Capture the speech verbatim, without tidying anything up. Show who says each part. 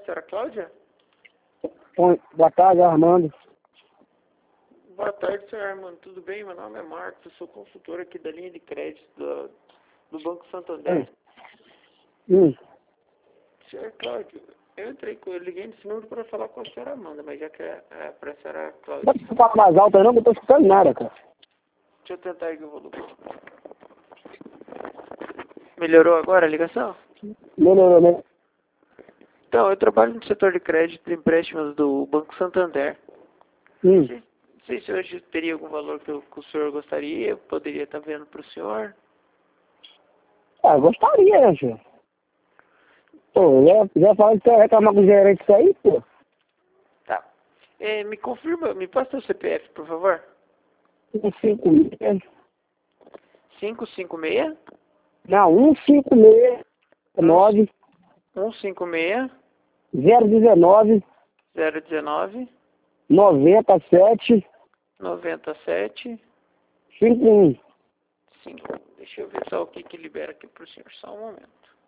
Speaker 1: senhora Cláudia?
Speaker 2: Oi, boa tarde, Armando.
Speaker 1: Boa tarde, senhor Armando. Tudo bem? Meu nome é Marcos, eu sou consultor aqui da linha de crédito do, do Banco Santander.
Speaker 2: Hum.
Speaker 1: Senhor Cláudio, eu entrei com eu liguei nesse número para falar com a senhora Amanda, mas já que é, é para a senhora Cláudia.
Speaker 2: Pode falar mais alto aí, não, não tô escutando nada, cara.
Speaker 1: Deixa eu tentar erguer o volume. Melhorou agora a ligação?
Speaker 2: Melhorou, né?
Speaker 1: Então, eu trabalho no setor de crédito e empréstimos do Banco Santander.
Speaker 2: Hum.
Speaker 1: Não sei, não sei se hoje teria algum valor que, eu, que o senhor gostaria, eu poderia estar vendo para o senhor.
Speaker 2: Ah, gostaria, né, senhor? Pô, já, já falei que quer reclamar com o gerente isso aí, pô.
Speaker 1: Tá. É, me confirma, me passa o C P F, por favor.
Speaker 2: um cinco seis.
Speaker 1: cinco cinco seis,
Speaker 2: Não, um cinco seis nove
Speaker 1: um cinco seis,
Speaker 2: zero um nove
Speaker 1: zero um nove,
Speaker 2: noventa e sete
Speaker 1: nove sete,
Speaker 2: cinco um.
Speaker 1: cinco. Deixa eu ver só o que que libera aqui pro senhor, só um momento.